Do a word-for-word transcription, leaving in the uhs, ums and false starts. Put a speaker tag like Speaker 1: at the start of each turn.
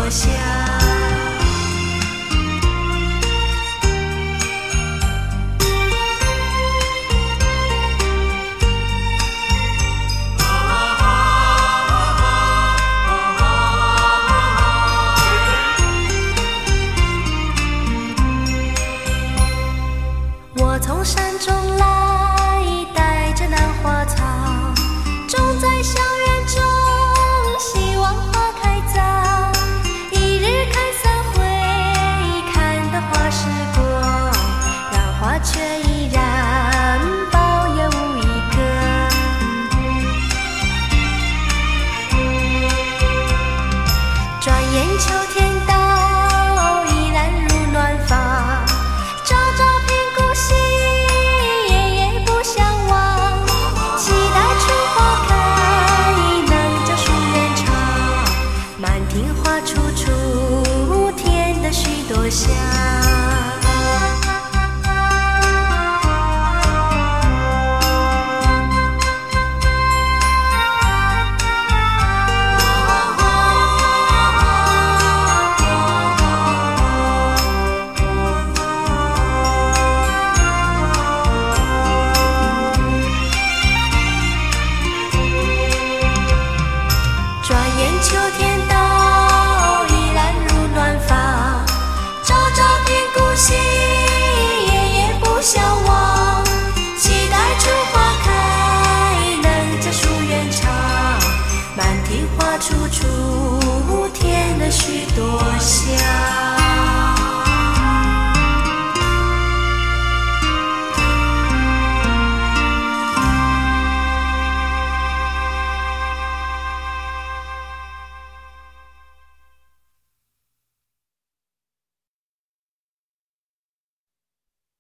Speaker 1: 香。我从山中来，带着南花草，种在校园中，希望花开早。一日看三回，看得花时过，让花却依然苞叶无一个。转眼秋天到，依然如暖发，朝朝偏顾惜，夜夜不相忘。期待春花开，能将树园长，满庭花处处添得许多香。转眼秋天到，依然如暖发，朝朝偏顾惜，夜夜不相忘。期待春花开，能将树园长，满庭花处处添了许多香。